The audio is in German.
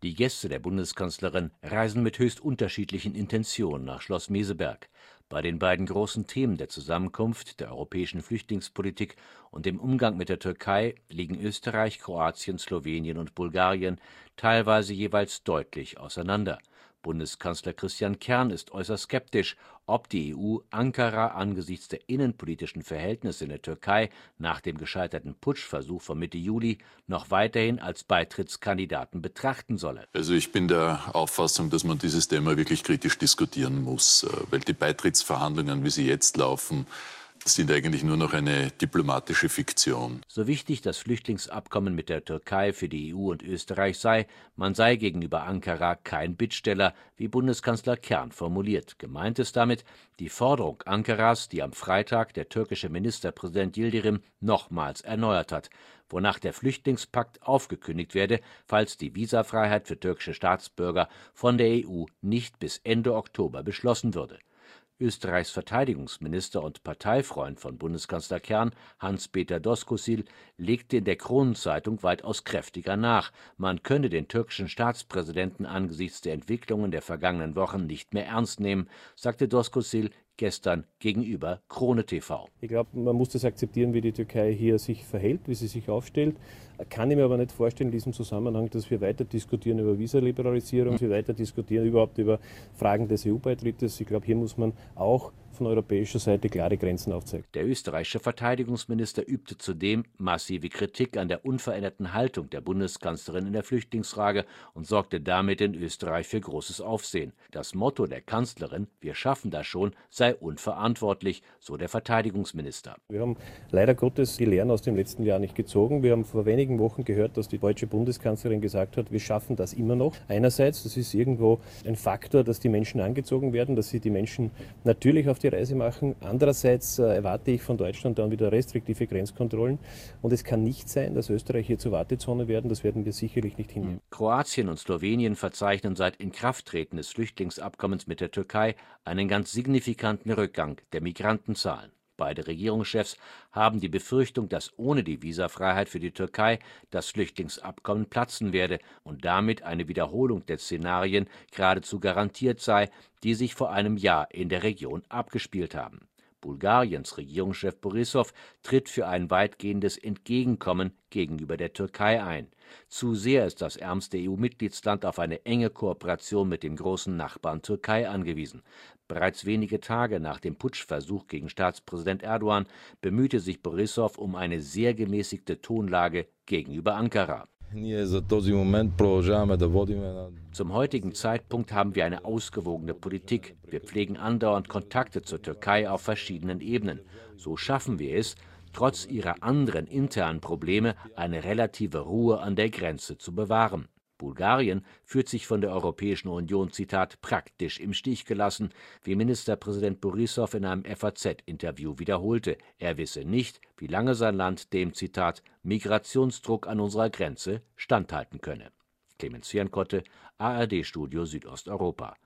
Die Gäste der Bundeskanzlerin reisen mit höchst unterschiedlichen Intentionen nach Schloss Meseberg. Bei den beiden großen Themen der Zusammenkunft, der europäischen Flüchtlingspolitik und dem Umgang mit der Türkei liegen Österreich, Kroatien, Slowenien und Bulgarien teilweise jeweils deutlich auseinander. Bundeskanzler Christian Kern ist äußerst skeptisch, ob die EU Ankara angesichts der innenpolitischen Verhältnisse in der Türkei nach dem gescheiterten Putschversuch von Mitte Juli noch weiterhin als Beitrittskandidaten betrachten solle. Also ich bin der Auffassung, dass man dieses Thema wirklich kritisch diskutieren muss, weil die Beitrittsverhandlungen, wie sie jetzt laufen, sind eigentlich nur noch eine diplomatische Fiktion. So wichtig das Flüchtlingsabkommen mit der Türkei für die EU und Österreich sei, man sei gegenüber Ankara kein Bittsteller, wie Bundeskanzler Kern formuliert. Gemeint ist damit die Forderung Ankaras, die am Freitag der türkische Ministerpräsident Yildirim nochmals erneuert hat, wonach der Flüchtlingspakt aufgekündigt werde, falls die Visafreiheit für türkische Staatsbürger von der EU nicht bis Ende Oktober beschlossen würde. Österreichs Verteidigungsminister und Parteifreund von Bundeskanzler Kern, Hans-Peter Doskozil, legte in der Kronenzeitung weitaus kräftiger nach. Man könne den türkischen Staatspräsidenten angesichts der Entwicklungen der vergangenen Wochen nicht mehr ernst nehmen, sagte Doskozil gestern gegenüber Krone TV. Ich glaube, man muss das akzeptieren, wie die Türkei hier sich verhält, wie sie sich aufstellt. Kann ich mir aber nicht vorstellen in diesem Zusammenhang, dass wir weiter diskutieren über Visaliberalisierung, dass wir weiter diskutieren überhaupt über Fragen des EU-Beitrittes. Ich glaube, hier muss man auch von europäischer Seite klare Grenzen aufzeigen. Der österreichische Verteidigungsminister übte zudem massive Kritik an der unveränderten Haltung der Bundeskanzlerin in der Flüchtlingsfrage und sorgte damit in Österreich für großes Aufsehen. Das Motto der Kanzlerin „Wir schaffen das schon" sei unverantwortlich, so der Verteidigungsminister. Wir haben leider Gottes die Lehren aus dem letzten Jahr nicht gezogen. Wir haben vor wenigen Wochen gehört, dass die deutsche Bundeskanzlerin gesagt hat, wir schaffen das immer noch. Einerseits, das ist irgendwo ein Faktor, dass die Menschen angezogen werden, dass sie die Menschen natürlich auf die Reise machen. Andererseits erwarte ich von Deutschland dann wieder restriktive Grenzkontrollen. Und es kann nicht sein, dass Österreich hier zur Wartezone werden. Das werden wir sicherlich nicht hinnehmen. Kroatien und Slowenien verzeichnen seit Inkrafttreten des Flüchtlingsabkommens mit der Türkei einen ganz signifikanten Rückgang der Migrantenzahlen. Beide Regierungschefs haben die Befürchtung, dass ohne die Visafreiheit für die Türkei das Flüchtlingsabkommen platzen werde und damit eine Wiederholung der Szenarien geradezu garantiert sei, die sich vor einem Jahr in der Region abgespielt haben. Bulgariens Regierungschef Borissow tritt für ein weitgehendes Entgegenkommen gegenüber der Türkei ein. Zu sehr ist das ärmste EU-Mitgliedsland auf eine enge Kooperation mit dem großen Nachbarn Türkei angewiesen. Bereits wenige Tage nach dem Putschversuch gegen Staatspräsident Erdogan bemühte sich Borissow um eine sehr gemäßigte Tonlage gegenüber Ankara. Zum heutigen Zeitpunkt haben wir eine ausgewogene Politik. Wir pflegen andauernd Kontakte zur Türkei auf verschiedenen Ebenen. So schaffen wir es, trotz ihrer anderen internen Probleme eine relative Ruhe an der Grenze zu bewahren. Bulgarien fühlt sich von der Europäischen Union, Zitat, praktisch im Stich gelassen, wie Ministerpräsident Borissow in einem FAZ-Interview wiederholte. Er wisse nicht, wie lange sein Land dem, Zitat, Migrationsdruck an unserer Grenze standhalten könne. Clemens Fernkotte, ARD-Studio Südosteuropa.